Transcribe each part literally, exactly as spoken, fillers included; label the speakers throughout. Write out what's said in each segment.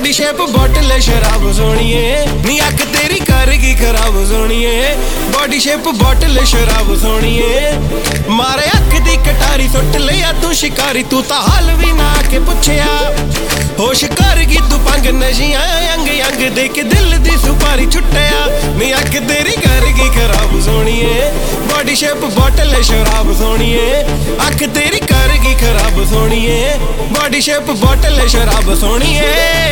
Speaker 1: Body shape बोतल शराब सोनिए नी अख तेरी करगी खराब सोनिए बॉडी शेप बोतल शराब सोनिए मारे अख दी कटारी सुट लिया तू शिकारी तू ता हाल भी ना के पुछया होश करगी तू पंग नशियां अंग अंग दे के दिल दी सुपारी छुट्टिया नी अख तेरी करगी खराब सोनिए बॉडी शेप बोतल शराब सोनिए अख तेरी करगी खराब सोनिए बॉडी शेप बोतल शराब सोनिए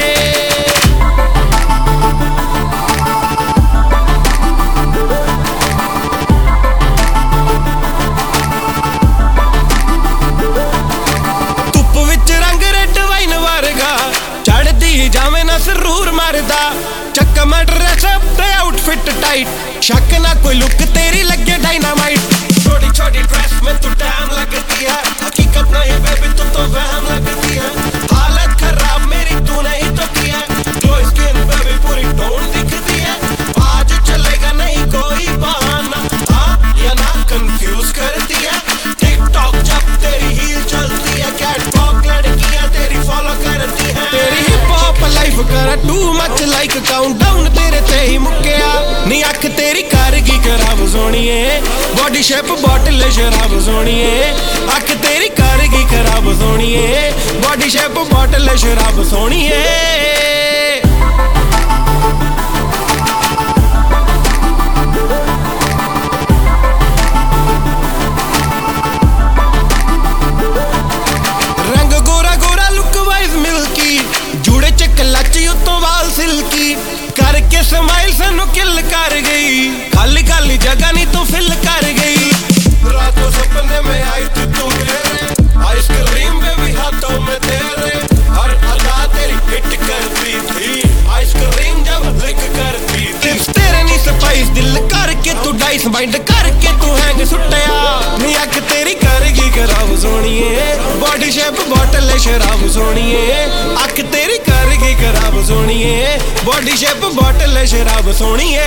Speaker 1: धुप विच रंग रेड वाइन वर्गा चढ़दी जावे ना सरूर मरदा चक्का मैं ड्रेस अप ते आउटफिट टाइट शक ना कोई लुक तेरी लगे डायनामाइट छोटी छोटी ड्रेस में तू डैम लगती है हकीकत नहीं बेबी तू तो वहम लगती है हालत खराब मेरी तू नहीं तो किया ग्लो स्किन बेबी पूरी टोन दिखती है आज चलेगा नहीं कोई बहाना हाँ या ना कंफ्यूज करती है टिकटॉक जब तेरी हील चलती है कैटवॉक लड़कियां तेरी फॉलो करती है तेरी हिप हॉप लाइफ कर टू मच लाइक काउंटडाउन तेरे ते ही मुक्किया नी अख तेरी करगी खराब सोनिए बॉडी शेप बोतल शराब सोनिए अख तेरी करगी खराब सोनिए बॉडी शेप बोतल शराब सोनिए रंग Gora Gora look wise milky जुड़े च क्लच उत्तों वाल सिल्की करके स्माइल सानू किल कर गई खाली खाली जगह नहीं तो फिल कर गई रातों सपने में आई थी तू मेरे आइसक्रीम बेबी हाथों में तेरे हर अदा तेरी हिट करती थी आइसक्रीम जब लिक करती थी तेरे नी स्पाइस दिल करके तू डाइस माइंड करके तू हैंग सुट्टिया नी अख तेरी करगी खराब सोनिए बॉडी शेप बोतल शराब सोनिए अख तेरी करगी खराब सोनिए बॉडी शेप बोतल शराब सोनिए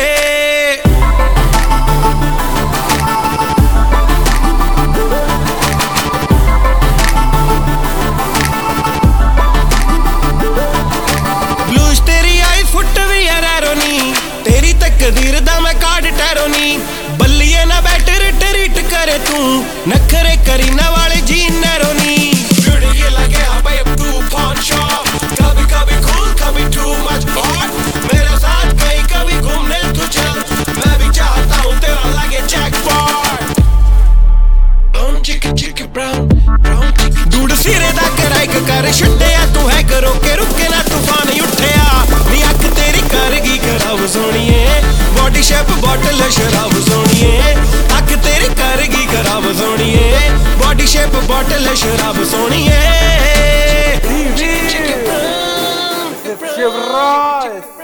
Speaker 1: तकदीर दा मैं कार्ड टैरोनी बल्लिए ना बैटर ट्रीट करे तू नखरे करी ना वाले जी नैरोनी ये लगे हाँ भाई अब तूफान शॉट कभी कभी कूल कभी टू मच हॉट मेरे साथ कहीं कभी घूमने तू चल मैं भी चाहता हूँ तेरा लगे jackpot brown chicken chicken brown brown chicken दूध सिरे दा कराइक कर छुट्टिया तू है करो के रुके ना तूफान उठिया नी अख तेरी करगी खराब सोनिए बॉडी शेप बोतल शराब सोनिए अख तेरी करगी खराब सोनिए बॉडी शेप बोतल शराब सोनिए।